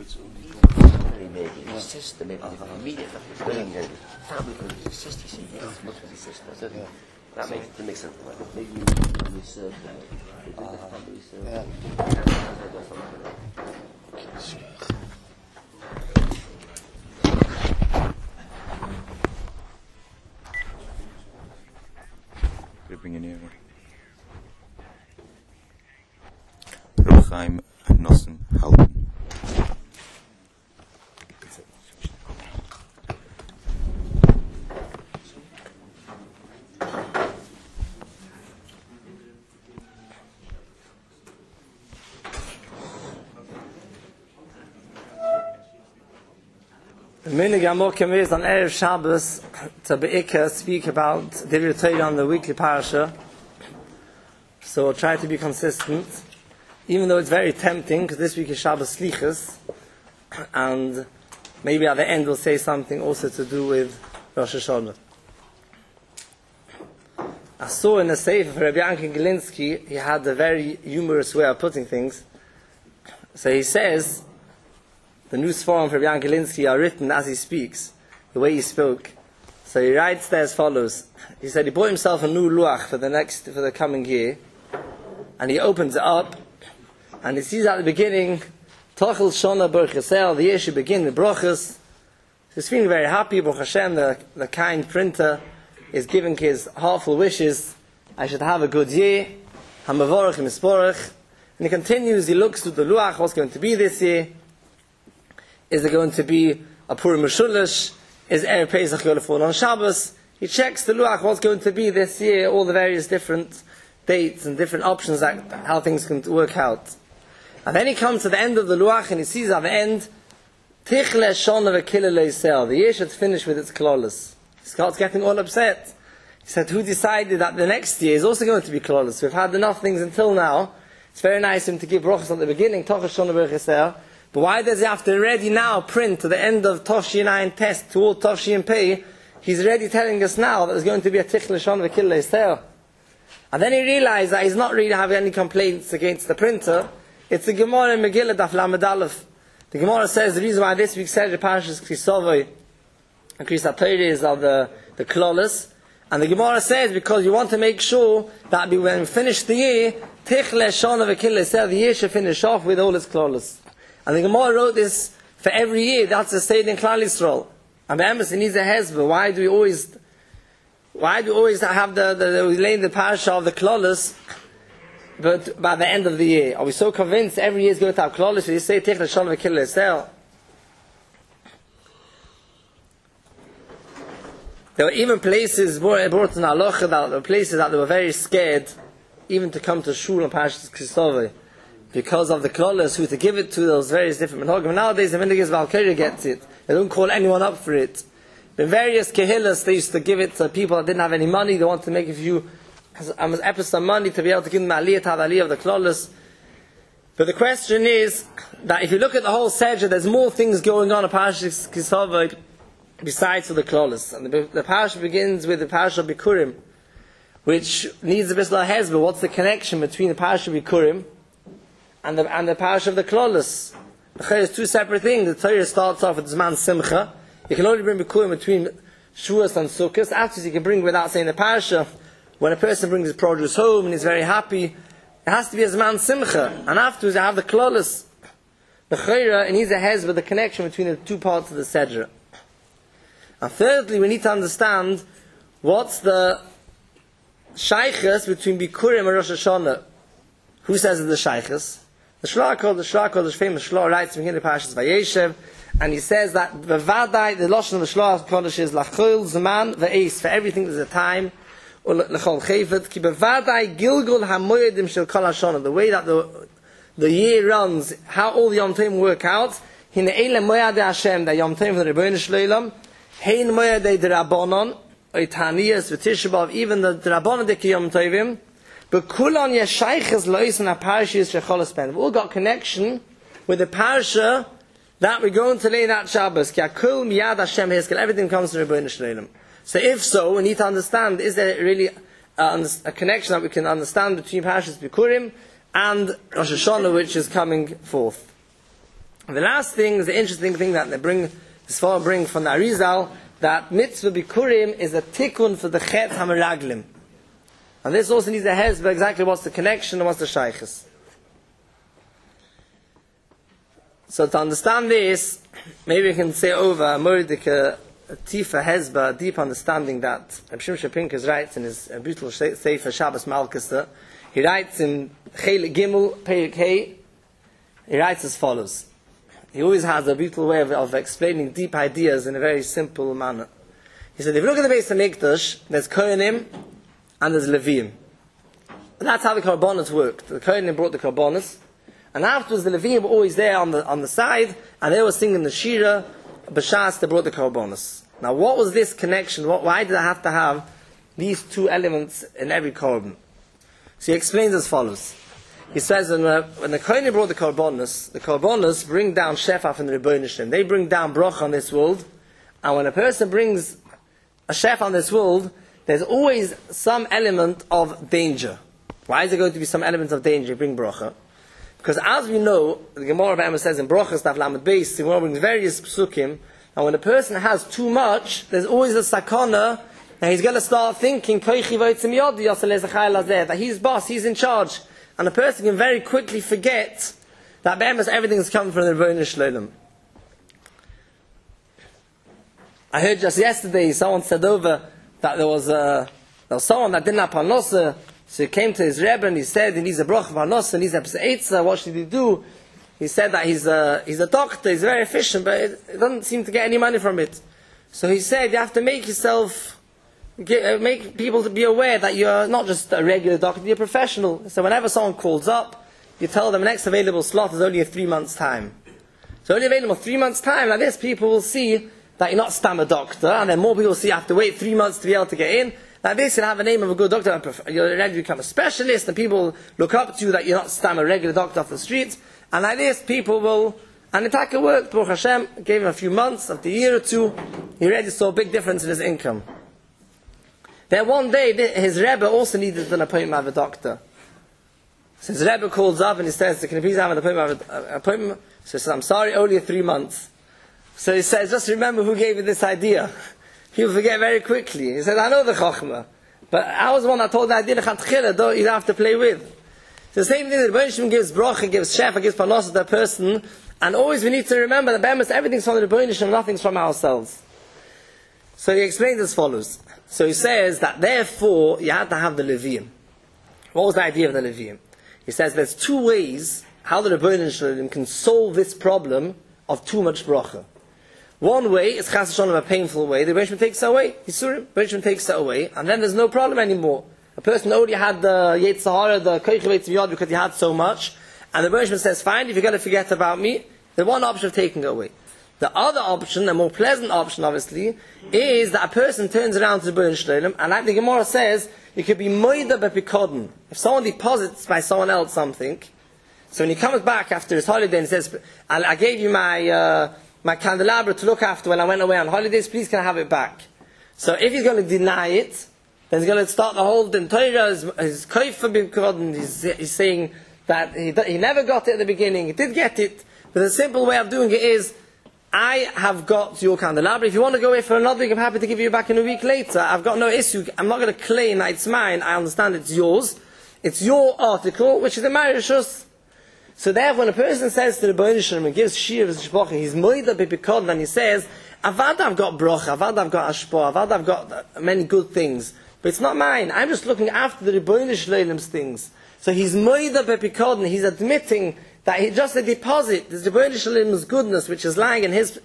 maybe his sister, maybe the immediate family, his sister, much with his sister. So that makes sense. Maybe you serve the family serve. Bring in here. Ruchaim and Nosson Halpen. The minig amokim is on Erev Shabbos to Be'ikah speak about Divrei Torah on the weekly parasha. So we'll try to be consistent, even though it's very tempting, because this week is Shabbos Slichas, and maybe at the end we'll say something also to do with Rosh Hashanah. I saw in a sefer for Rabbi Yankin Galinsky, he had a very humorous way of putting things. So he says, the news forum for Rabbi Yankin Galinsky are written as he speaks, the way he spoke. So he writes there as follows. He said he bought himself a new luach for the coming year, and he opens it up, and he sees at the beginning, Tochel Shona Baruch Yisrael, the year should begin with brachas. He's feeling very happy. Baruch Hashem, the kind printer, is giving his heartful wishes. I should have a good year. Hamavorach Misporach. And he continues, he looks to the luach, what's going to be this year. Is there going to be a Purim Meshulish? Is Erev Pesach going to fall on Shabbos? He checks the luach, what's going to be this year, all the various different dates and different options, how things can work out. And then he comes to the end of the luach and he sees at the end, Tichle Shona V'Kilel Yisrael. The year should finish with its klolos. He starts getting all upset. He said, who decided that the next year is also going to be klolos? We've had enough things until now. It's very nice of him to give brachos at the beginning, Tochel Shona Baruch Yisrael. But why does he have to already now print to the end of Tafshin Ayin test toward Tafshin Pei? He's already telling us now that there's going to be a Tichle Shona V'Kilel Yisrael. And then he realized that he's not really having any complaints against the printer. It's the Gemara in Megillah Daf Lamed Aleph. The Gemara says the reason why this week's Seder Parashas Kisovoi and Kriyas HaTorah are the klolos. And the Gemara says because you want to make sure that when we finish the year, Tichle Shona V'Kilel Yisrael, the year should finish off with all its klolos. And the Gemara wrote this for every year. That's the state in Klal Yisrael. And the embassy needs a hezbollah. Why do we always have we lay the parasha of the klolos, but by the end of the year? Are we so convinced every year is going to have klolos? So you say, Tichle Shona V'Kilel Yisrael. There were even places, brought in Halacha, that were places that they were very scared even to come to Shul and Parashas Kisovei, because of the klolos who to give it to those various different minhagim. Nowadays the minhag is Valkyrie gets it. They don't call anyone up for it. In various kehillas they used to give it to people that didn't have any money. They want to make a few episode money to be able to give them aliyah, to have aliyah of the klolos. But the question is that if you look at the whole Seder, there's more things going on in Parashas Kisavai besides for the klolos. And the parasha begins with the parasha of Bikurim, which needs a bit of hezbollah. What's the connection between the parasha of Bikurim and the parasha of the klolos? There's two separate things. The Torah starts off with Zman Simcha. You can only bring Bikurim between Shavuos and Sukkot. After you can bring without saying the parasha. When a person brings his produce home and he's very happy, it has to be a Zman Simcha. And afterwards you have the klolos. The Chayra, it needs a hezbollah, the connection between the two parts of the Seder. And thirdly, we need to understand what's the shaykhs between Bikurim and Rosh Hashanah. Who says it's the shaykhs? The Shlach, famous Shlach, writes in the Parashas Vayeshev, and he says that the Vadai, the Lashon of the Shlach Kodesh is Lachol Zman Ve'es, for everything there's a time, or Lachol Chayfet, Ki Bevadai Gilgul HaMoyedim Shel Kol HaShana, the way that the year runs, how all the Yom Tovim work out, Hine Eile Moyadei Hashem, the Yom Tovim from the Rebbeinu Shleilam, Hein Moyadei D'Rabbanon, Oitaniyas V'Tisha B'Av, even the D'Rabbanon Deki Yom Tovim, but Kulon Yeshayches Lois and Parashas Shecholos Ben. We've all got connection with the parasha that we're going to lay that Shabbos. Ki Hakol Miyad Hashem Hezkel. Everything comes from Rebbeinu Shleilam. So if so, we need to understand: is there really a connection that we can understand between Parashas Bikurim and Rosh Hashanah, which is coming forth? And the last thing is the interesting thing that this Forum bring from the Arizal, that mitzvah bikurim is a tikkun for the chet hameraglim. And this also needs a hezbollah exactly what's the connection and what's the shaykhs. So to understand this, maybe we can say over a tifa hezbollah, a deep understanding that Reb Shimshon Pincus writes in his beautiful Sefer Shabbos Malkuster. He writes in Chelik Gimel Perik Hey, he writes as follows. He always has a beautiful way of explaining deep ideas in a very simple manner. He said, if you look at the Beis HaMikdash, there's Kohanim and there's Leviim. And that's how the Karbonos worked. The Kohanim brought the Karbonos, and afterwards the Leviim were always there on the side, and they were singing the Shira, B'shas, they brought the Karbonos. Now what was this connection? Why did I have to have these two elements in every Korban? So he explains as follows. He says when the Kohanim brought the Karbonos bring down Shefa from the Rebbeinu Shem. They bring down Bracha on this world, and when a person brings a Shefa on this world, there's always some element of danger. Why is there going to be some element of danger? Bring Bracha. Because as we know, the Gemara of Emma says in Brachas Daf Lamed Beis, the Gemara brings various psukim, and when a person has too much, there's always a sakana, and he's going to start thinking, that he's boss, he's in charge. And a person can very quickly forget that everything is coming from the Rebbeinu Shalom. I heard just yesterday someone said over that there was someone that didn't have parnasa, so he came to his Rebbe and he said he needs a bracha parnasa, he needs a eitzah. What should he do? He said that he's a doctor, he's very efficient, but it doesn't seem to get any money from it. So he said you have to make people to be aware that you're not just a regular doctor, you're a professional. So whenever someone calls up, you tell them the next available slot is only a 3 months time. So only available 3 months time. Like this, people will see that you're not stam a doctor, and then more people will see you have to wait 3 months to be able to get in. Like this, you'll have a name of a good doctor, you're ready to become a specialist, and people look up to you that you're not stam a regular doctor off the streets. And like this, people will, and the taka worked. Baruch Hashem gave him a few months, after a year or two, he already saw a big difference in his income. Then one day, his Rebbe also needed an appointment with a doctor. So his Rebbe calls up and he says, can you please have an appointment? So he says, I'm sorry, only 3 months. So he says, just remember who gave you this idea. People forget very quickly. He says, I know the Chochmah, but I was the one that told the idea, you don't have to play with. So the same thing, the Rebbeinu Shem gives bracha, gives shefa, gives panos to that person, and always we need to remember that everything's from the Rebbeinu Shem, nothing's from ourselves. So he explains as follows. So he says that therefore you had to have the Leviim. What was the idea of the Leviim? He says there's two ways how the Rebbeinu Shalom can solve this problem of too much bracha. One way is chas v'sholom, a painful way. The Rebbeinu Shalom takes it away. Yisurim, the Rebbeinu Shalom takes it away, and then there's no problem anymore. A person already had the Yetzirah, the Koich Yod, because he had so much, and the Rebbeinu Shalom says, fine, if you're going to forget about me, the one option of taking it away. The other option, a more pleasant option obviously, is that a person turns around to the Rebbeinu Shalom, and like the Gemara says, you could be moida bepikodin. If someone deposits by someone else something, so when he comes back after his holiday and says, I gave you my candelabra to look after when I went away on holidays, please can I have it back? So if he's going to deny it, then he's going to start the whole Torah, his koifa bepikodin, he's saying that he never got it at the beginning, he did get it, but the simple way of doing it is, I have got your candelabra. If you want to go away for another week, I'm happy to give you back in a week later. I've got no issue. I'm not going to claim that it's mine. I understand it's yours. It's your article, which is a marishus. So therefore, when a person says to the Rebbeinu Shalom and gives shir as shpocha, he's moida bipikod, and he says, Avad I've got brocha, Avad I've got ashpo, Avad I've got many good things, but it's not mine. I'm just looking after the Rebbeinu Shalom's things. So he's moida bipikod, and he's admitting that he just a deposit, there's the Rebbeinu Shalom's goodness which is lying in his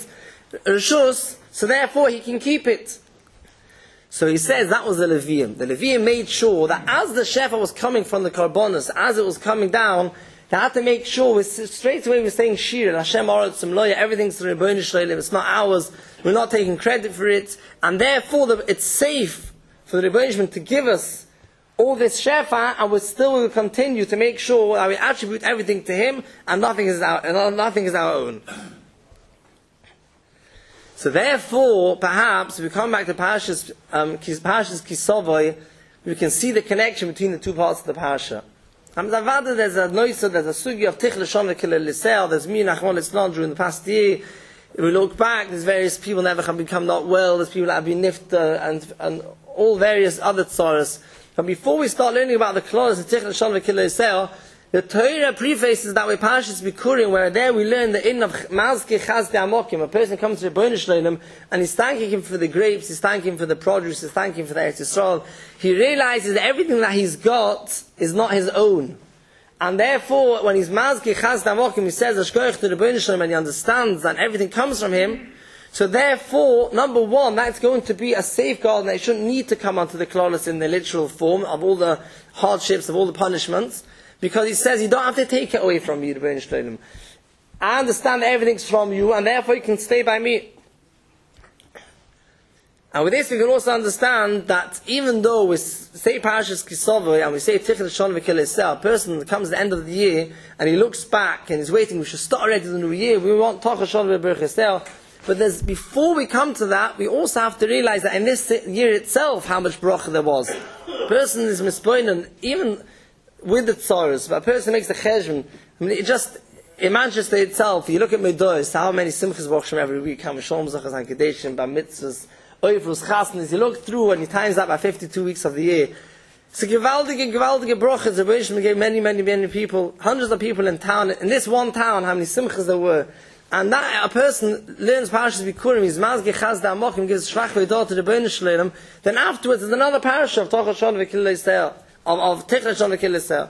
reshus, so therefore he can keep it. So he says that was the Leviim. The Leviim made sure that as the shefa was coming from the Karbonos, as it was coming down, they had to make sure, straight away we're saying Shir, Hashem Aretz Loya, everything's the Rebbeinu Shalom, it's not ours, we're not taking credit for it, and therefore it's safe for the Rebbeinu Shalom to give us all this shefa, and we still will continue to make sure that we attribute everything to him, and nothing is our own. So therefore, perhaps, if we come back to Parashas Kisavai, we can see the connection between the two parts of the parasha. There's a noise, there's a sugi of Tichle Shon V'Kilei Lisel, there's me and Achmon Litzlan during the past year. If we look back, there's various people never have become not well, there's people that have been nifta, and all various other tzaras. But before we start learning about the clause of Tichle Shon V'Kilei Lisel, the Torah prefaces that way Parashas Bikurim, where there we learn the in of Mazke Chazde Amokim. A person comes to the Rebbeinu Shleilim and he's thanking him for the grapes, he's thanking him for the produce, he's thanking him for the Eretz Yisrael. He realizes that everything that he's got is not his own. And therefore, when he's Mazke Chazde Amokim, he says Ashkoich to the Rebbeinu Shleilim, and he understands that everything comes from him. So therefore, number one, that's going to be a safeguard, and they shouldn't need to come onto the Klolos in the literal form of all the hardships, of all the punishments. Because he says, you don't have to take it away from me, Rebbeinu Shleilim. I understand that everything's from you, and therefore you can stay by me. And with this we can also understand that even though we say Parashas Kisavoi, and we say Tichle Shon V'Kilei Lisel, a person that comes at the end of the year, and he looks back, and he's waiting, we should start already the new year, we want Tichle Shon V'Kilei Lisel. But before we come to that, we also have to realize that in this year itself, how much bracha there was. A person is mispoinen, even with the tzaras, but a person makes the cheshbon. I mean, in Manchester itself, you look at Medois, how many simchas bochshem every week, how many shalom zachas and kedeshim, bar mitzvahs, oifrus, chasnas, you look through and you times that by 52 weeks of the year. It's a gewaltige brochas. The Rebbeinu gave many people, hundreds of people in town, in this one town, how many simchas there were. And that a person learns Parashas Bikurim, he's mazge chazda amokim, gives shrach v'edor to the Rebbeinu Shleilim, then afterwards there's another parasha of Tichle Shon V'Kilei Lisel. Of Tichle Shon V'Kilei Lisel.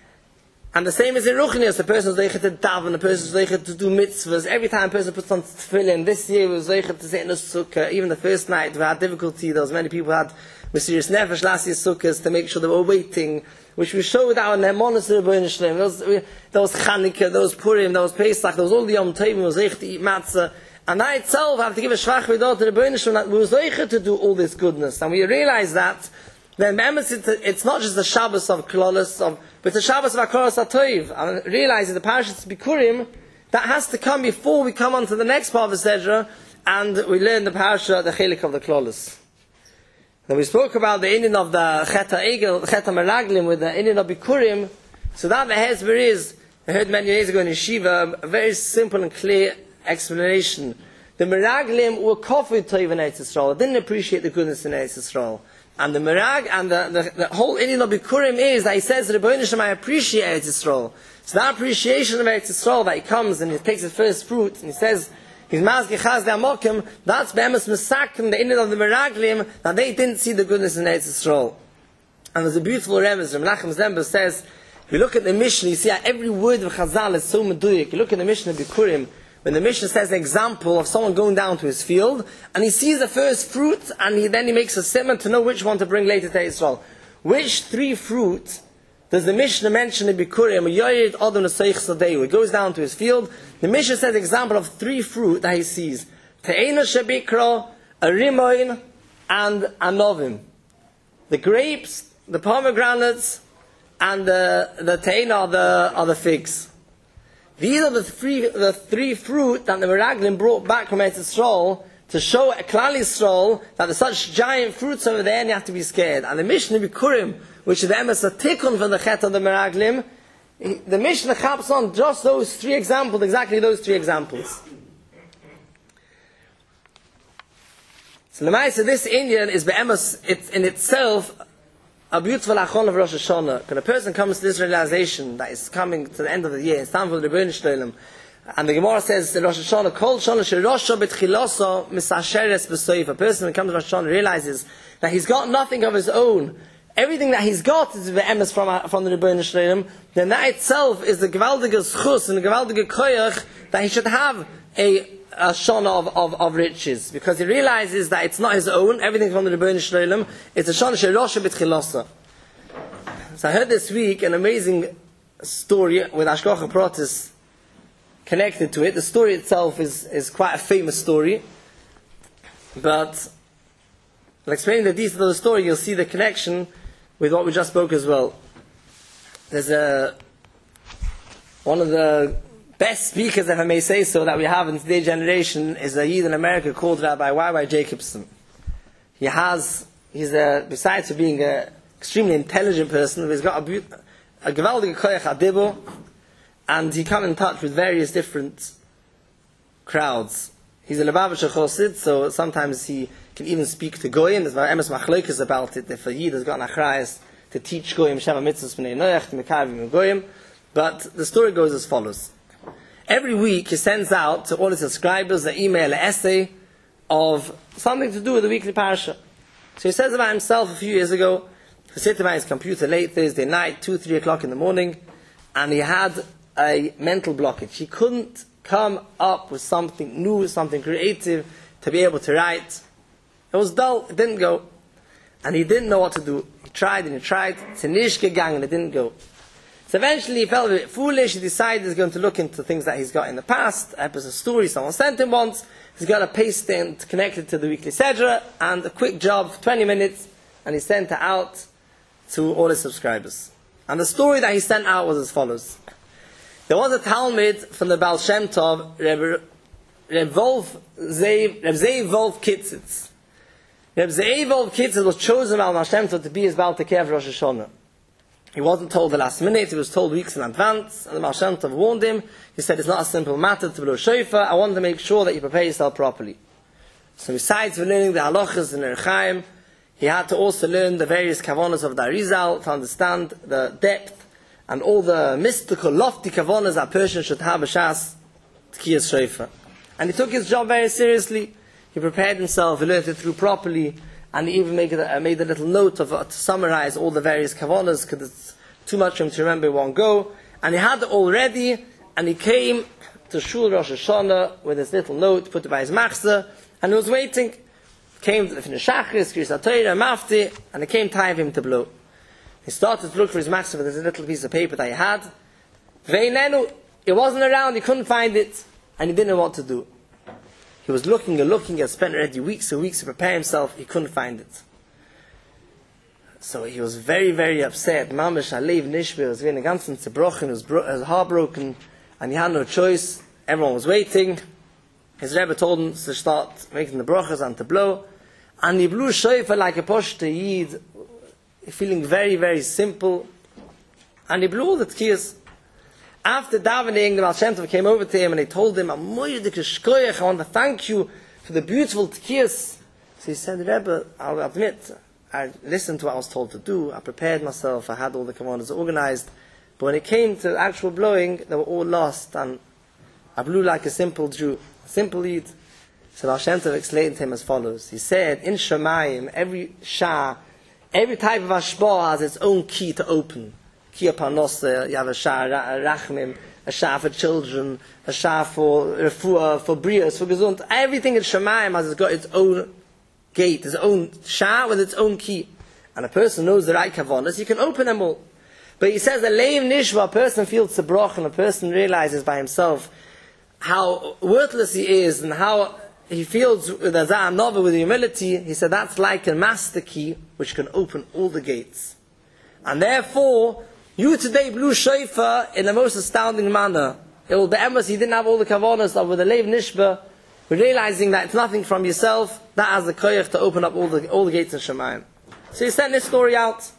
And the same is in Ruchnius, the person is zeichet to daven, the person is zeichet to do mitzvahs. Every time a person puts on tefillin, this year we were zeichet to sit in a sukkah. Even the first night we had difficulty, there was many people who had mysterious nefesh last year's sukkahs to make sure they were waiting, which we showed our Nemonis to the Rebbeinu Shleilim. There was Chanukah, there was Purim, there was Pesach, there was all the Yom Tovim, we were zeichet to eat matzah. And that itself, I have to give a shvach v'edor to the Rebbeinu Shleilim that we were zeichet to do all this goodness. And we realize that then it's not just the Shabbos of Klolos, but the Shabbos of Klolos HaToiv. And realizing the Parashas Bikurim, that has to come before we come on to the next part of the Sedra, and we learn the Parasha, the Chelik of the Klolos. Then we spoke about the Indian of the Chet HaEgel, Chet HaMeraglim, with the Indian of Bikurim. So that the Hezber is, I heard many years ago in Yeshiva, a very simple and clear explanation. The Meraglim were kofid Toiv in Eretz Yisrael. They didn't appreciate the goodness in Eretz Yisrael. And the Merag, and the whole Indian of Bikurim is that he says, Rebbeinu Shem, I appreciate Eretz Yisrael. So that appreciation of Eretz Yisrael, that he comes and he takes his first fruit, and he says, his Mazge Chazde Amokim, that's Be'emes Mesakim, the Indian of the Meraglim, that they didn't see the goodness in Eretz Yisrael. And there's a beautiful remez, Menachem Zember says, if you look at the Mishnah, you see how every word of Chazal is so meduyik. You look at the Mishnah of Bikurim, when the Mishnah says an example of someone going down to his field, and he sees the first fruit, and then he makes a statement to know which one to bring later to Israel. Which three fruit does the Mishnah mention in Bikurim? He goes down to his field. The Mishnah says an example of three fruit that he sees. Te'ena shebikra, a rimoin, and a novim. The grapes, the pomegranates, and the te'ena are the figs. These are the three fruit that the Meraglim brought back from Eretz Yisrael to show Klal Yisrael that there's such giant fruits over there and you have to be scared. And the Mishnah Bikurim, which is the emes a tikkun from the Chet of the Meraglim, the Mishnah chaps on just those three examples, exactly those three examples. So Lemaisa, this Indian is be'emes, it's in itself a beautiful achon of Rosh Hashanah. When a person comes to this realization that is coming to the end of the year, it's time for the Rebbeinu Shleilim, and the Gemara says in Rosh Hashanah, Kol Shana Shirosha B'tchiloso Misasheres B'soif. A person when comes to Rosh Hashanah realizes that he's got nothing of his own. Everything that he's got is the emes from the Rebbeinu Shleilim. Then that itself is the gewaldige schus and the gewaldige koyach that he should have a shana of riches, because he realizes that it's not his own, everything from the Rebbeinu Shleilim, it's a shana sherosha b'tchilosa. So I heard this week an amazing story with Ashkocha Protis connected to it. The story itself is quite a famous story, but I'll explain the details of the story, you'll see the connection with what we just spoke as well. There's one of the best speakers, if I may say so, that we have in today's generation is a Yid in America called Rabbi Y.Y. Jacobson. He's besides being an extremely intelligent person, he's got a gewaltige koyach adibo, and he come in touch with various different crowds. He's a Lubavitcher Chosid, so sometimes he can even speak to Goyim. There's emes machlokes about it, if a Yid has got an achrayas to teach Goyim Shema Mitzvahs B'nei Noach, to Mekayim Goyim. But the story goes as follows. Every week he sends out to all his subscribers an email, an essay of something to do with the weekly parasha. So he says about himself a few years ago, he sat by his computer late Thursday night, 2, 3 o'clock in the morning, and he had a mental blockage. He couldn't come up with something new, something creative to be able to write. It was dull, it didn't go. And he didn't know what to do. He tried and he tried, it's nicht gegangen, it didn't go. So eventually he felt a bit foolish. He decided he's going to look into things that he's got in the past. A episode story someone sent him once. He's got a paste it connected to the weekly Sedra, and a quick job, 20 minutes, and he sent it out to all his subscribers. And the story that he sent out was as follows. There was a Talmud from the Baal Shem Tov, Reb Zeev Wolf Kitzitz. Reb Zeev Wolf Kitzitz was chosen by Baal Shem Tov to be his Baal Tekeh for Rosh Hashanah. He wasn't told the last minute, he was told weeks in advance, and the Baal Shem Tov warned him. He said, it's not a simple matter to blow shofar, I want to make sure that you prepare yourself properly. So besides learning the halachas in Erchaim, he had to also learn the various kavanas of the Arizal to understand the depth and all the mystical, lofty kavanas that a person should have b'shas tkiyas shofar. And he took his job very seriously. He prepared himself, he learned it through properly, and he even made a little note of to summarize all the various kavanas, because it's too much for him to remember in one go. And he had it all ready, and he came to Shul Rosh Hashanah with his little note, put it by his machzor, and he was waiting. Came to finish Shachris, Kriyas HaTorah, Mafti, and it came time for him to blow. He started to look for his machzor with this little piece of paper that he had. Veinenu, it wasn't around, he couldn't find it, and he didn't know what to do. He was looking and looking, he had spent already weeks and weeks to prepare himself, he couldn't find it. So he was very, very upset. Mamish Alev Nishbe was very ganzen zerbrochen, he was heartbroken, and he had no choice. Everyone was waiting. His Rebbe told him to start making the brachas and to blow. And he blew shofar like a poshte Yid, feeling very, very simple. And he blew all the tkiyas. After davening, the Baal Shem Tov came over to him and he told him, I want to thank you for the beautiful tkiyas. So he said, Rebbe, I'll admit, I listened to what I was told to do, I prepared myself, I had all the commanders organized, but when it came to actual blowing, they were all lost, and I blew like a simple Jew, a simple Yid. So Baal Shem Tov explained to him as follows. He said, in Shemayim, every Shah, every type of Ashbah has its own key to open. Kiyah Parnosa, you have a Shah Rachmim, a Shah for children, a Shah for Refuah, for Brias, for Gesund. Everything in Shemayim has got its own gate, its own Shah with its own key. And a person knows the right kavanas, he can open them all. But he says, a Leiv Nishba, a person feels Tzebrach, and a person realizes by himself how worthless he is, and how he feels with a Zah Nova, with humility. He said, that's like a master key, which can open all the gates. And therefore, you today blew shofar in the most astounding manner. It will be emes, you didn't have all the kavanas of with the Leiv Nishba, realizing that it's nothing from yourself, that has the koyach to open up all the gates in Shemayim. So he sent this story out.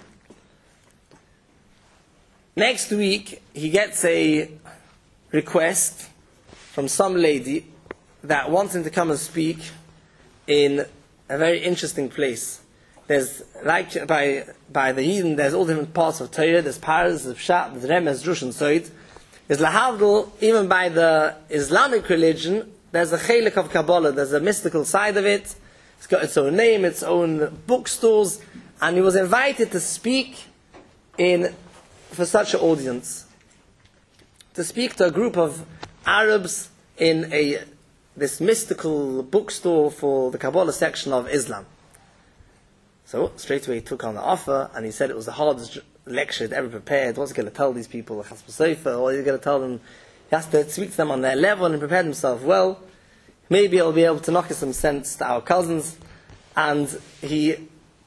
Next week, he gets a request from some lady that wants him to come and speak in a very interesting place. There's, like by the Yidden, there's all different parts of Torah, there's Paras, there's Pshat, there's Remez, Drush, and Soid. There's Lahavdil, even by the Islamic religion, there's a chelik of Kabbalah, there's a mystical side of it. It's got its own name, its own bookstores, and he was invited to speak for such an audience. To speak to a group of Arabs in this mystical bookstore for the Kabbalah section of Islam. So straight away he took on the offer, and he said it was the hardest lecture he'd ever prepared. What's he going to tell these people? What is he going to tell them? He has to speak to them on their level and prepare himself well. Maybe he'll be able to knock some sense to our cousins. And he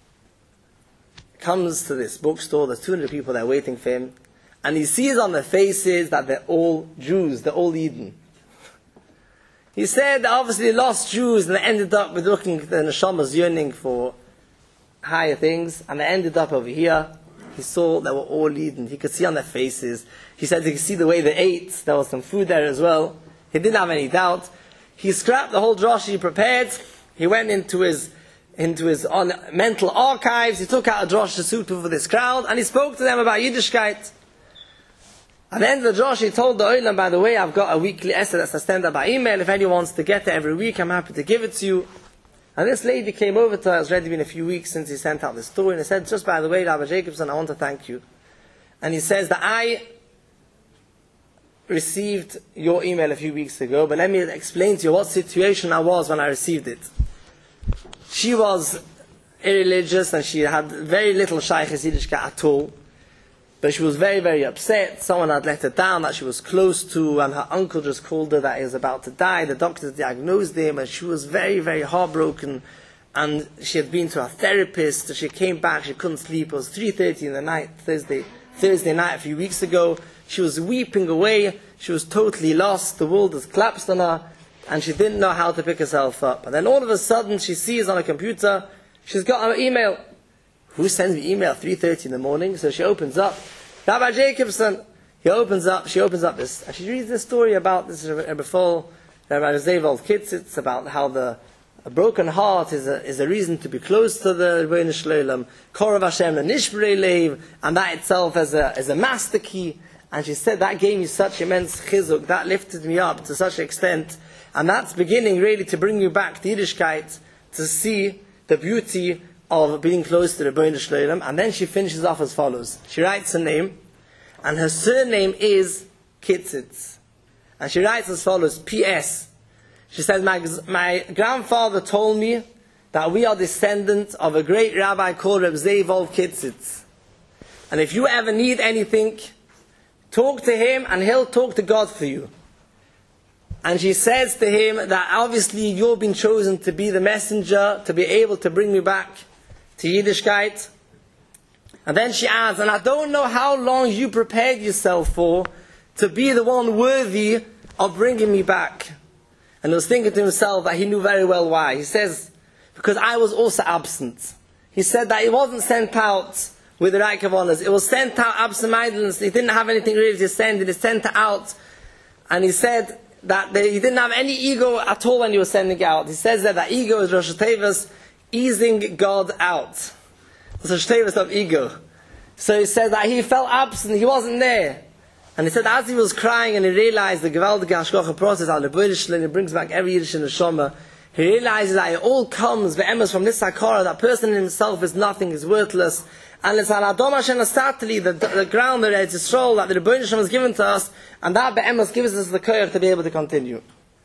comes to this bookstore, there's 200 people there waiting for him, and he sees on their faces that they're all Jews, they're all Eden. He said obviously lost Jews, and they ended up with looking at the Neshama's yearning for higher things, and they ended up over here. he saw they were all eating. He could see on their faces. He said he could see the way they ate. There was some food there as well. He didn't have any doubt. He scrapped the whole drosh he prepared. He went into his mental archives. He took out a drosh to suit for this crowd, and he spoke to them about Yiddishkeit. At the end of the drosh, he told the Olam, by the way, I've got a weekly essay that's to send out by email. If anyone wants to get it every week, I'm happy to give it to you. And this lady came over to her. It's already been a few weeks since he sent out the story, and he said, just by the way, Rabbi Jacobson, I want to thank you. And he says that I received your email a few weeks ago, but let me explain to you what situation I was when I received it. She was irreligious, and she had very little Shaykhis Yiddishkeit at all. But she was very, very upset. Someone had let her down that she was close to, and her uncle just called her that he was about to die. The doctors diagnosed him, and she was very, very heartbroken. And she had been to a therapist. She came back, she couldn't sleep. It was 3:30 in the night, Thursday night a few weeks ago. She was weeping away. She was totally lost. The world has collapsed on her, and she didn't know how to pick herself up. And then all of a sudden, she sees on a computer, she's got an email. Who sends me email 3:30 in the morning? So she opens up. Rabbi Jacobson. She opens up this, and she reads this story about this Rabbi Zevold Kitzitz, about how a broken heart is a reason to be close to the Rebbeinu Shloim. Korav Hashem Nishbrei Leiv, and that itself as a master key. And she said that gave me such immense chizuk, that lifted me up to such an extent, and that's beginning really to bring you back to Yiddishkeit, to see the beauty of being close to the Rebbeinu Shloim. And then she finishes off as follows. She writes her name, and her surname is Kitzitz. And she writes as follows, P.S. She says, my grandfather told me that we are descendants of a great rabbi called Reb Zevold Kitzitz. And if you ever need anything, talk to him and he'll talk to God for you. And she says to him that obviously you've been chosen to be the messenger, to be able to bring me back to Yiddishkeit. And then she adds, and I don't know how long you prepared yourself for to be the one worthy of bringing me back. And he was thinking to himself that he knew very well why. He says, because I was also absent. He said that it wasn't sent out with the Reich of Honors. It was sent out absent-mindedness. He didn't have anything really to send. It was sent out. And he said that he didn't have any ego at all when he was sending out. He says that ego is Rosh Hashanah, easing God out. It's Rosh Hashanah of ego. So he said that he felt absent. He wasn't there. And he said as he was crying and he realized the gewaltige hashgacha process, how the Rebbeinu Shloim brings back every Yiddish in the Shoma, he realizes that it all comes from this hakara, that person in himself is nothing, is worthless. And it's an Adom Hashem Asatli, the ground, the Eretz Yisrael, that the Rebbeinu Shloim has given to us, and that be'emes gives us the koyach to be able to continue.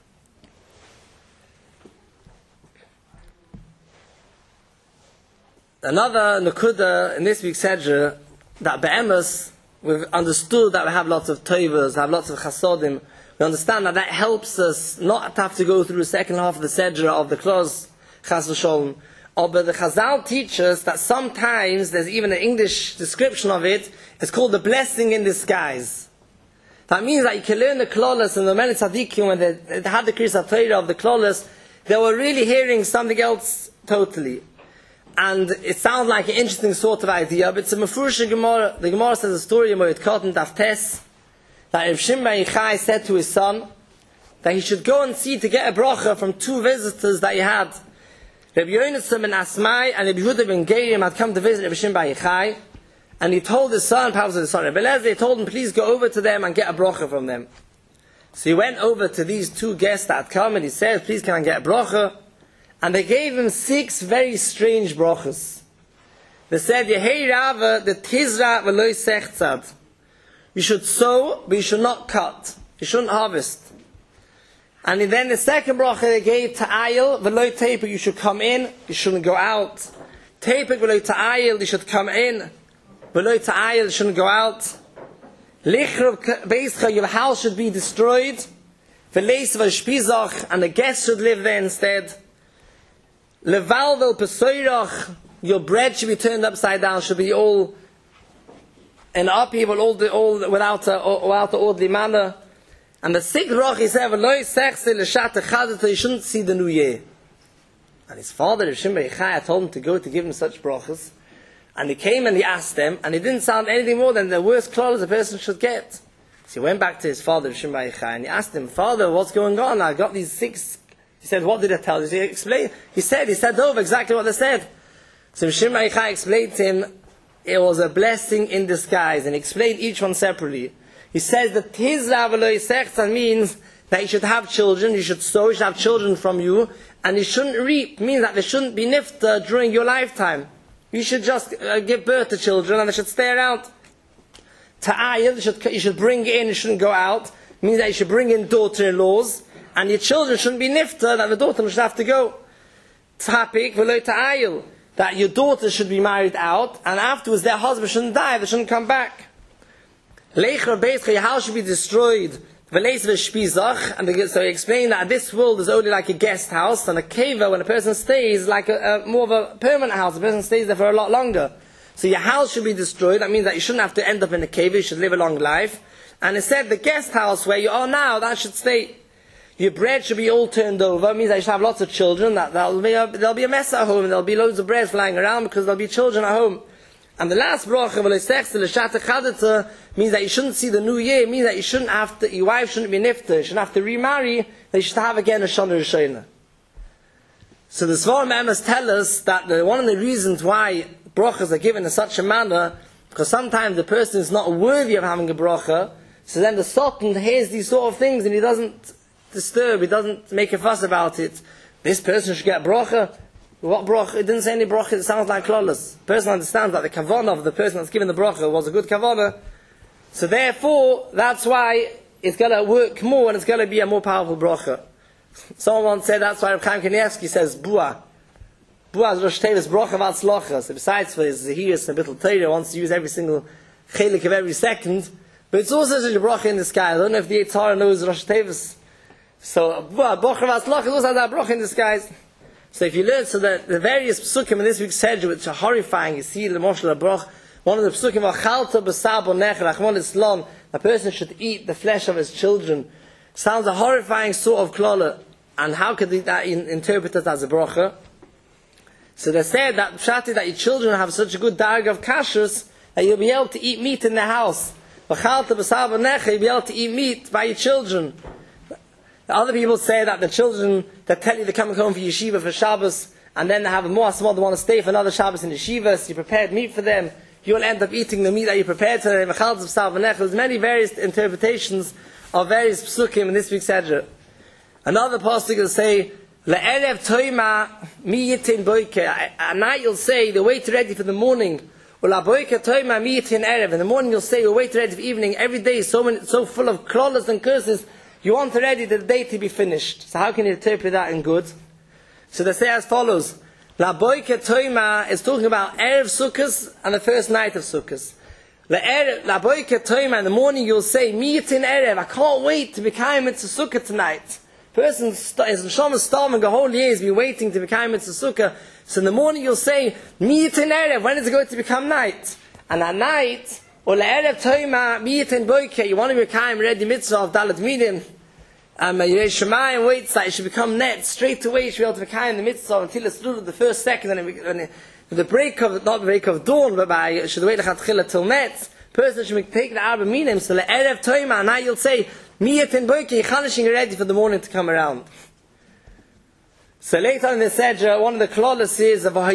Another Nakuda in this week's Hedra, that be'emes, we've understood that we have lots of Tovas, have lots of Chasodim. We understand that helps us not to have to go through the second half of the Sedra of the Kloz Chas v'Sholom. But the Chazal teaches that sometimes, there's even an English description of it, it's called the blessing in disguise. That means that you can learn the Klolos, and the many Tzaddikim, when they had the Kriyas HaTorah of the Klolos, they were really hearing something else totally. And it sounds like an interesting sort of idea, but it's a Mefurish Gemara. The Gemara says a story in Moed Katan Daf Tes, that Reb Shimon bar Yochai said to his son that he should go and see to get a bracha from two visitors that he had. Reb Yonasan ben Asmai and Reb Yehuda ben Gerim had come to visit Reb Shimon bar Yochai, and he told his son, perhaps his son Reb Eliezer, he told him, please go over to them and get a bracha from them. So he went over to these two guests that had come, and he said, please can I get a bracha? And they gave him 6 very strange brachas. They said, Yehei Rava, the Tizra v'loi sechtzad. You should sow, but you should not cut. You shouldn't harvest. And then the second bracha they gave, Ta'ayil v'loi tepek, you should come in, you shouldn't go out. Tepek v'loi ta'ayil, you should come in. V'loi ta'ayil, you shouldn't go out. Lichrav beischa, your house should be destroyed. V'leis v'shpizach, and the guests should live there instead. Leval vel pesoirach, your bread should be turned upside down, should be all in upheaval, all without the orderly manner. And the 6th brach, he said, you shouldn't see the new year. And his father, Reb Shimon bar Yochai, told him to go to give him such brachas. And he came and he asked them, and he didn't sound anything more than the worst clothes a person should get. So he went back to his father, Shimon Yochai, and he asked him, Father, what's going on? I got these 6. He said, what did I tell you? He explained. He said over exactly what they said. So Shimon Yochai explained to him, it was a blessing in disguise, and he explained each one separately. He says that his Ravaloi Sechtan means that you should have children, you should sow, you should have children from you, and you shouldn't reap, means that they shouldn't be nifta during your lifetime. You should just give birth to children and they should stay around. Ta'ayil, you should bring in, you shouldn't go out. Means that you should bring in daughter-in-laws, and your children shouldn't be nifta, that the daughter should have to go. Tapik, v'lo ta'ayil, that your daughter should be married out, and afterwards their husband shouldn't die, they shouldn't come back. Leicher beischa, your house should be destroyed. V'leis v'shpizach, and so he explained that this world is only like a guest house, and a keva, when a person stays, is like more of a permanent house. A person stays there for a lot longer. So your house should be destroyed. That means that you shouldn't have to end up in a cave. You should live a long life. And it said the guest house where you are now, that should stay. Your bread should be all turned over. It means that you should have lots of children. There'll be a mess at home. There'll be loads of bread flying around because there'll be children at home. And the last bracha, means that you shouldn't see the new year. It means that you shouldn't have to, your wife shouldn't be nifta. You shouldn't have to remarry. That you should have again a shana rishona. So the Svarim Emes tell us that one of the reasons why brachas are given in such a manner, because sometimes the person is not worthy of having a bracha, so then the Sultan hears these sort of things and he doesn't disturb, he doesn't make a fuss about it. This person should get bracha. What bracha? It didn't say any bracha, it sounds like klolos. The person understands that the kavanah of the person that's given the bracha was a good kavanah. So therefore, that's why it's going to work more and it's going to be a more powerful bracha. Someone once said that's why Reb Chaim Kanievsky says bua. Bua is Rosh Tevis bracha v'atzlocha. So besides for his Zehiris and Bittul Torah, wants to use every single chelik of every second. But it's also such a bracha in the sky. I don't know if the Yitzhara knows Rosh Tevis. So bua, bracha v'atzlocha is also that bracha in the skies. So if you learn, so the various psukim in this week's Seder, which are horrifying, you see the Moshel HaBroch, one of the psukim, Achalta b'sar bonech rachmon Islam, a person should eat the flesh of his children. Sounds a horrifying sort of klala. And how could that interpret it as a bracha? So they said that pshati that your children have such a good darg of kashrus that you'll be able to eat meat in the house. V'chalta b'sar bonech, you'll be able to eat meat by your children. The other people say that the children that tell you they're coming home for yeshiva for Shabbos, and then they have a more small, they want to stay for another Shabbos in yeshiva, so you prepared meat for them, you'll end up eating the meat that you prepared for them. There's many various interpretations of various psukim in this week's Seder. Another pasuk will say, Le'erev toima mi yitin boike. At night you'll say, the wait ready for the morning. Ula boike toima mi yitin erev. In the morning you'll say, the wait ready for evening. Every day is so full of clawless and curses. You want already the day to be finished. So how can you interpret that in good? So they say as follows. La boike toima is talking about Erev Sukkos and the first night of Sukkos. La boike toima, in the morning you'll say, mi yitin erev. I can't wait to become mitzvah sukkah tonight. Person is starving a whole year, he's been waiting to become mitzvah sukkah. So in the morning you'll say, mi yitin erev. When is it going to become night? And at night, or le'erev toima mi yitin boike. You want to become ready mitzvah of dalet midim. Yerei Shemayim waits that it should become net straight away. You should be able to become the mitzvah until it's through the first second, and the break of, not the break of dawn, but by should wait till net. Person should take the Arba Minim. So le'erev toima, and now you'll say miyatin boike, chanishing ready for the morning to come around. So later in the Seder, one of the clauses is of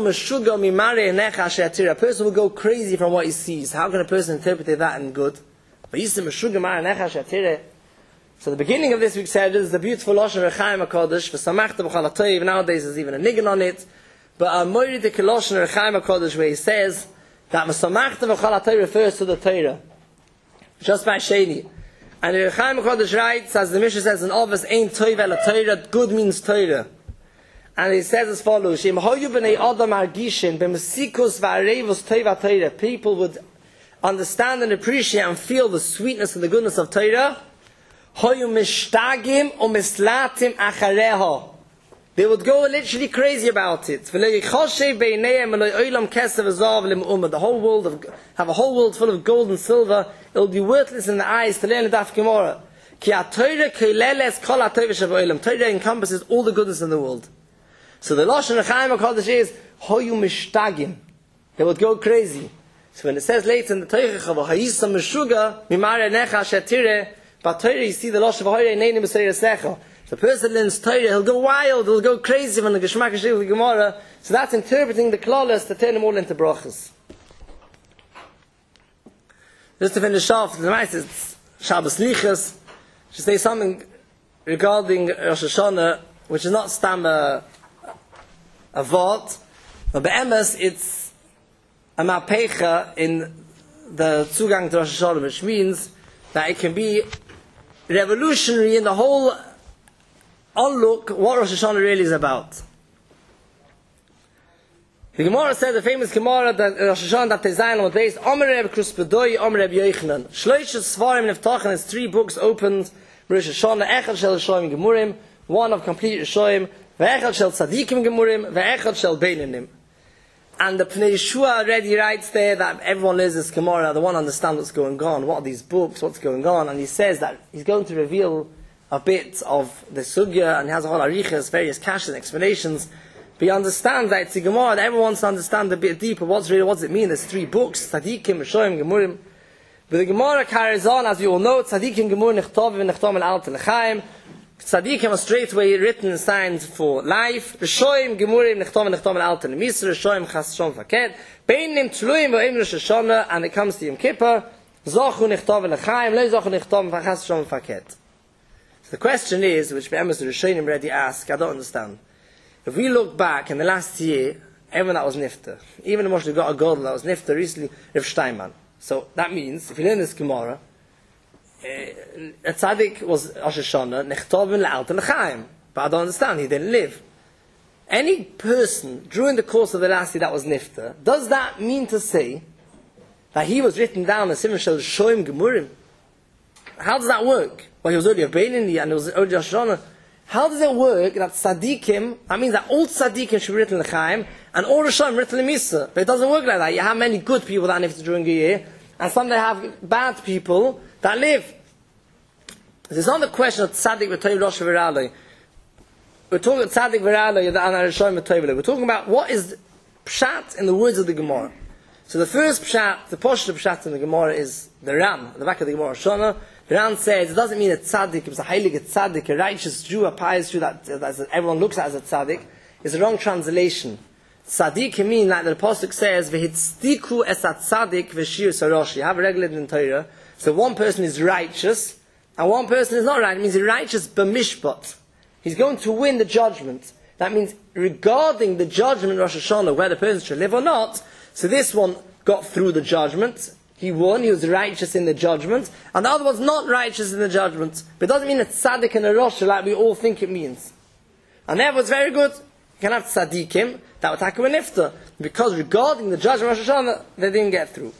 a person will go crazy from what he sees. How can a person interpret that in good? So the beginning of this week's Seder is the beautiful Lashon Reb Chaim HaKadosh, v'samachta b'chol ha'toiv. Nowadays there's even a niggin on it. But a moiridik Lashon Reb Chaim HaKadosh, where he says that v'samachta b'chol ha'toiv refers to the Torah. Just by Sheni. And Reb Chaim HaKadosh writes, as the Mishnah says in Ovis, ain't toiv el Torah, good means Torah. And he says as follows, Shem hoyu b'nei adam argishin, b'mesikus v'arevus toiv ha'Torah. People would understand and appreciate and feel the sweetness and the goodness of Torah. They would go literally crazy about it. The whole world have a whole world full of gold and silver. It will be worthless in the eyes to learn the Daf Gemara. Torah encompasses all the goodness in the world. So the Lashon Chaim HaKadosh is hoyu mishtagim. he would go crazy. So when it says later in the Teichach, "V'hayisa meshuga mimare necha shetire," but Torah you see the losh of V'hayre neini b'seir secha. The person learns Torah, he'll go wild, he'll go crazy when the Geschmack is the Gemara. So that's interpreting the Klalas to turn them all into brachas. Just to finish off, the nice is Shabbos Lichas. She say something regarding Rosh Hashanah, which is not stam a vort, but be'emes it's a mapecha in the Zugang to Rosh Hashanah, which means that it can be revolutionary in the whole look what Rosh Hashanah really is about. The Gemara said, the famous Gemara that Rosh Hashanah that Tezayin on days Omer Reb Kruspedoy, Omer Reb Yochanan. Shloishes Svarim Neftachen is 3 books opened. Rosh Hashanah Echad Shel Rishoyim Gemurim, 1 of complete Rishoyim, Ve'echad Shel Tzadikim Gemurim, Ve'echad Shel Beinanim. And the Pnei Yeshua already writes there that everyone learns this Gemara, they want to understand what's going on, what are these books, what's going on, and he says that he's going to reveal a bit of the sugya, and he has a whole arichas, various kashas and explanations. But he understands that it's a Gemara, that everyone wants to understand a bit deeper what does it mean. There's 3 books, Tzadikim, Rishoyim, Gemurim. But the Gemara carries on, as you all know, Tzadikim, Gemurim, Nechtovim, Nechtom, Al Telechaim. Tzadikim are straight away written and signed for life. Rishoyim, Gemurim, Nechtom, Al Telemisa, Rishoyim, Chas Shom Faket. Beinim, Tluim, V'im Rosh Hashanah, and it comes to Yom Kippur. Zochu, Nechtom, Lechaim, Lo Zochu, Nechtom, Chas Shom Faket. The question is, which Be'emes the Rishonim already asked, I don't understand. If we look back in the last year, everyone that was nifter, even the Moshe got a Godel that was nifter recently, Rav Steinman. So that means, if you learn this Gemara, a tzaddik was Rosh Hashanah, Nechtovin Le'al Telechaim. But I don't understand, he didn't live. Any person during the course of the last year that was nifter, does that mean to say that he was written down as Simon Shel Shoim Gemurim? How does that work? Well, he was already a Beinani and it was already Rosh Hashanah. How does it work that tzaddikim, that means that all tzaddikim should be written l'chaim, and all Rishonim written l'misa? But it doesn't work like that. You have many good people that live during a year, and some they have bad people that live. It's not the question of tzaddik v'toiv rosh v'raloi. We're talking about tzaddik v'raloi and Rishonim v'toiv. We're talking about what is pshat in the words of the Gemara. So the first pshat, the portion of pshat in the Gemara is the Ram, at the back of the Gemara Shana. The Ram says it doesn't mean a tzaddik, it's a heilige tzaddik, a righteous Jew, a pious Jew that everyone looks at as a tzaddik. It's a wrong translation. Tzaddik can mean, like the Apostle says, v'hitzdiku es a tzaddik v'shir sarosh. You have a regular in Torah. So one person is righteous, and one person is not right. It means he's righteous b'mishpat. He's going to win the judgment. That means regarding the judgment Rosh Hashanah, whether the person should live or not, so this one got through the judgment. He won, he was righteous in the judgment, and the other one's not righteous in the judgment. But it doesn't mean a tzaddik and a rosh like we all think it means. And therefore it's very good. You can have tzaddikim that would tackle a nifta, because regarding the judgment of Rosh Hashanah, they didn't get through.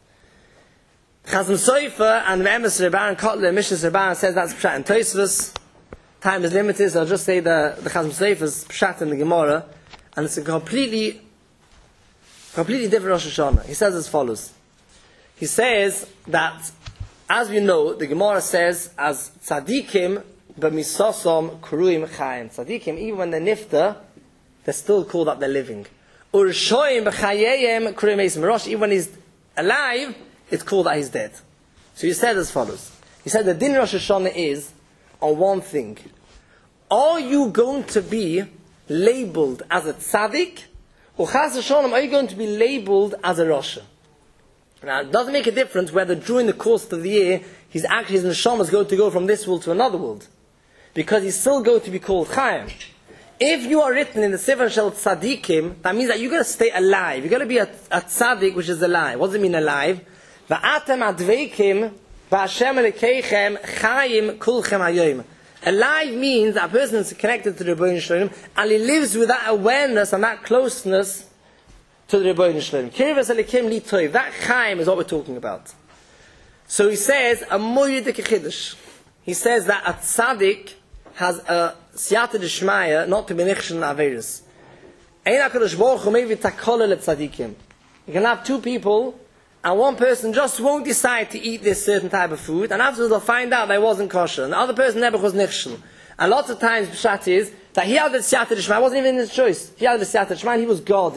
Chazon Sofer and the Emes Rebban Kotler, Mishnah Rebban says that's pshat in Tosfos. Time is limited, so I'll just say the Chazon Sofer's pshat in the Gemara, and it's a completely different Rosh Hashanah. He says as follows. He says that, as we know, the Gemara says, as tzaddikim b'misosom kruim chayim. Tzaddikim, even when they're nifta, they're still called that they're living. Urshoim b'chayeyem kruim esim. Rosh, even when he's alive, it's called that he's dead. So he said as follows. He said the din Rosh Hashanah is on one thing. Are you going to be labeled as a tzaddik, or chas v'sholom, are you going to be labeled as a Rasha? Now, it doesn't make a difference whether during the course of the year his neshama is going to go from this world to another world, because he's still going to be called Chaim. If you are written in the Sefer Shel Tzadikim, that means that you're going to stay alive. You're going to be a tzaddik which is alive. What does it mean alive? Va'atem adveikim v'Hashem elekeichem chayim kulchem hayom. Alive means that a person is connected to the Rebbeinu Shalom, and he lives with that awareness and that closeness to the Rebbeinu Shalom. Kirvas elikim li toiv. That chaim is what we're talking about. So he says a moyedik chiddush. He says that a tzaddik has a siyata d'shmaya not to be nichshel in averis. Ein HaKadosh Baruch Hu maybe takola letzadikim. You can have two people, and one person just won't decide to eat this certain type of food, and afterwards they'll find out that it wasn't kosher, and the other person never was nichshel. And lots of times, pshat is that he had the siyata d'shmaya, it wasn't even his choice. He had the siyata d'shmaya, and he was guarded.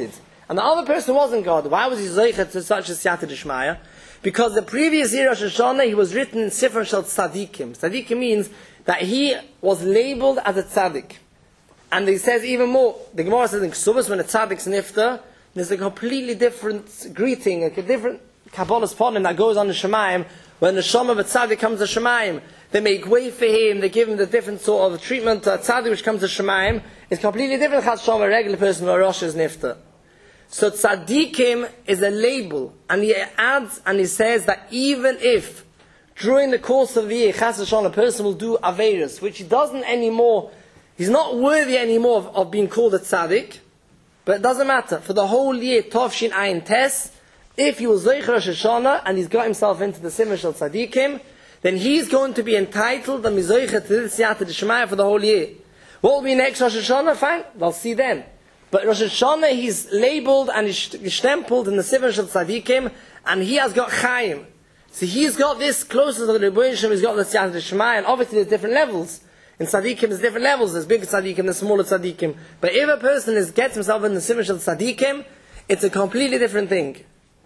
and the other person wasn't God. Why was he Zoichet to such a Siyata Dishmaya? Because the previous year Rosh Hashanah, he was written in Sifra Shel Tzadikim. Tzadikim means that he was labeled as a Tzadik. And he says even more, the Gemara says in Ksubas, when a Tzadik's nifta, there's a completely different greeting, a different Kabbalah's ponim that goes on the Shemayim. When the Shom of a Tzadik comes to Shemayim, they make way for him, they give him the different sort of treatment. A Tzadik which comes to Shemayim is completely different than Shom, a regular person or Rosh's nifta. So Tzadikim is a label, and he adds and he says that even if during the course of the year, Chas v'Shalom, a person will do Aveirus, which he doesn't anymore, he's not worthy anymore of being called a Tzadik, but it doesn't matter. For the whole year, Tovshin Ayin Tes, if he was Zoich Rosh Hashanah and he's got himself into the Simon Shel Tzadikim, then he's going to be entitled and Mizoichet to this Siyata D'Shemaya for the whole year. What will be next Rosh Hashanah? Fine, they'll see then. But Rosh Hashanah, he's labeled and he's stempled in the Simon Shel Tzadikim, and he has got Chaim. So he's got this closest to the Rebbeinu Shem, he's got the Siyata D'Shemaya, and obviously there's different levels. In Tzadikim there's different levels, there's bigger Tzadikim, there's smaller Tzadikim. But if a person gets himself in the Simon Shel Tzadikim, it's a completely different thing.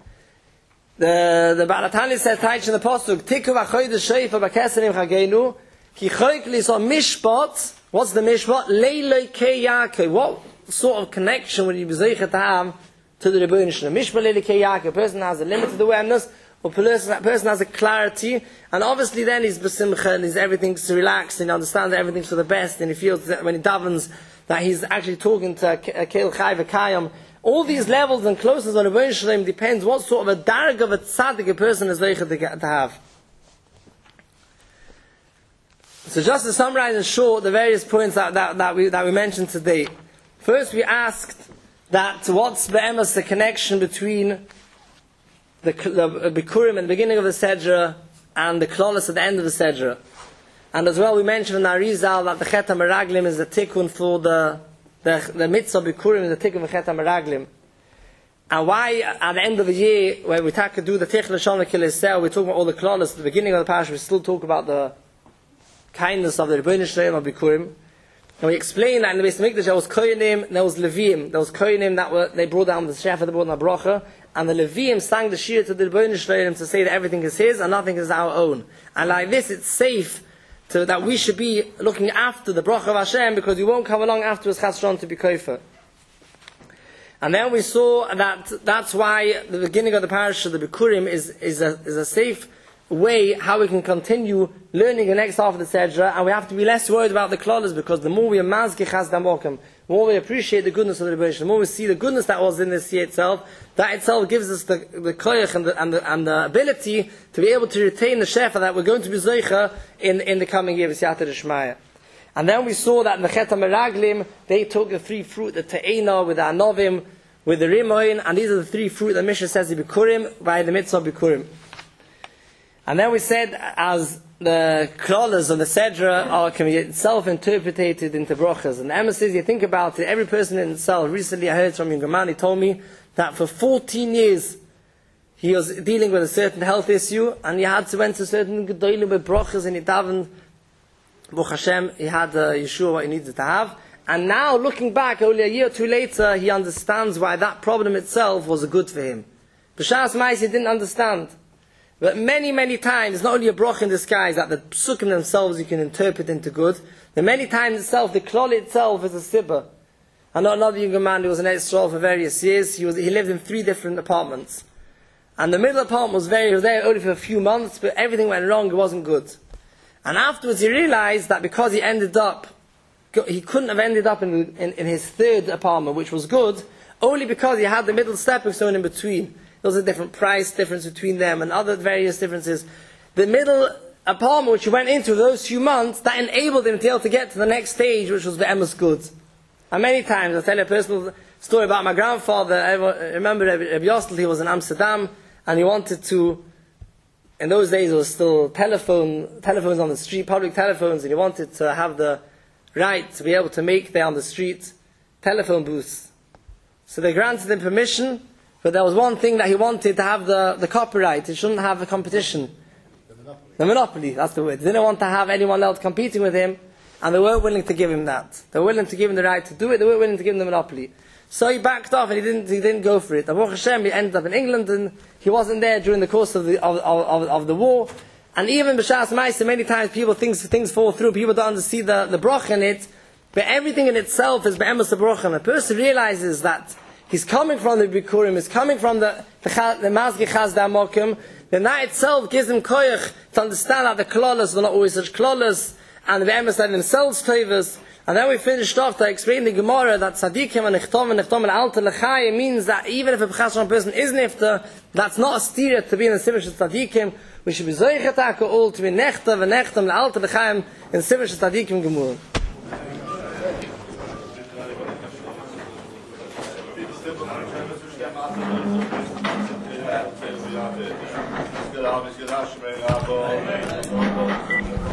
The Balatani said, Taich in the Pasuk, Tiku v'choy de sheifa b'keserim chagenu, ki choyk li so mishpat, what's the mishpat? Leiloi ke Yaakov. What sort of connection would you be zeichet to have to the Rebbeinu Shem? Mishpat leiloi ke Yaakov. A person has a limited awareness, or that person has a clarity, and obviously then he's besimcha, and everything's relaxed, and he understands that everything's for the best, and he feels that when he davens, that he's actually talking to a Keil Chai v'Kayam. All these levels and closeness on the Rebbeinu Shalom depends what sort of a darg of a tzaddik a person is zeicha to have. So just to summarize in short the various points that we mentioned today. First we asked that what's the connection between the Bikurim at the beginning of the Sedra and the Klolos at the end of the Sedra. And as well we mentioned in our Arizal that the Chet HaMeraglim is the tikkun for the mitzvah Bikurim is the tikkun for Chet HaMeraglim. And why at the end of the year, when we do the Tich L'Shon L'Kilisel, we talk about all the Klolos. At the beginning of the parasha, we still talk about the kindness of the Rebbeinu Shalom of Bikurim. And we explained that in the Beis Hamikdash there was Kohanim, there was Leviim. There was Kohanim that they brought down the Shefa, they brought down the Bracha, and the Leviim sang the Shir to the Rebbeinu Shalom to say that everything is his and nothing is our own. And like this, it's safe that we should be looking after the Bracha of Hashem, because we won't come along afterwards Chas Shon to be Kofer. And then we saw that that's why the beginning of the parasha, the Bikurim, is a safe way how we can continue learning the next half of the Sedra, and we have to be less worried about the Klolos, because the more we are mazki Chas Damokim, the more we appreciate the goodness of the Rebbeinu, the more we see the goodness that was in this year itself, that itself gives us the koyach and the ability to be able to retain the shefa that we're going to be zoicha in the coming year, V'siyata D'Shmaya. And then we saw that in the Chet HaMeraglim, they took the three fruit, the Te'ena, with the Anovim, with the Rimoin, and these are the three fruit that Mishnah says the Bikurim, by the mitzvah Bikurim. And then we said, as the Klolos of the Sedra can be self-interpreted into brachas. And the Emma says, you think about it, every person in itself. Recently I heard from Yungaman, he told me that for 14 years he was dealing with a certain health issue, and he had to went to certain gedolim with brachas, and he davened, Baruch Hashem, he had Yeshua what he needed to have. And now, looking back, only a year or two later, he understands why that problem itself was good for him. B'shas Mais, he didn't understand. But many, many times, not only a brach in disguise, that the psukim themselves you can interpret into good, the many times itself, the klal itself is a sibba. I know another young man who was in Israel for various years, he lived in 3 different apartments. And the middle apartment was there only for a few months, but everything went wrong, it wasn't good. And afterwards he realized that because he couldn't have ended up in his 3rd apartment, which was good, only because he had the middle stepping stone in between. There was a different price difference between them and other various differences. The middle apartment which he went into those few months, that enabled him to be able to get to the next stage, which was the Emes good. And many times, I'll tell you a personal story about my grandfather. I remember Rabbi Yostel, he was in Amsterdam, and he wanted to, in those days it was still telephones on the street, public telephones, and he wanted to have the right to be able to make there on the street telephone booths. So they granted him permission, but there was one thing that he wanted to have the copyright. He shouldn't have a competition. The monopoly, that's the word. He didn't want to have anyone else competing with him, and they weren't willing to give him that. They were willing to give him the right to do it, they weren't willing to give him the monopoly. So he backed off and he didn't go for it. Baruch Hashem, he ended up in England and he wasn't there during the course of the war. And even B'Shas Ma'aseh, many times things fall through, people don't understand the bracha in it, but everything in itself is be'emes bracha. And a person realizes that he's coming from the Bikurim, he's coming from the Mazgi Chazda Mokim, then that itself gives him koyach to understand that the klolas were not always such klolas, and the be'emes are themselves tovas. And then we finished off to explain the Gemara that tzaddikim and nechtom and alter lechayim means that even if a b'chashon person is nifta, that's not a stira to be in the sivish of tzaddikim. We should be zoichetaka all to be nechta and alter lechayim in sivish of tzaddikim gemur. It's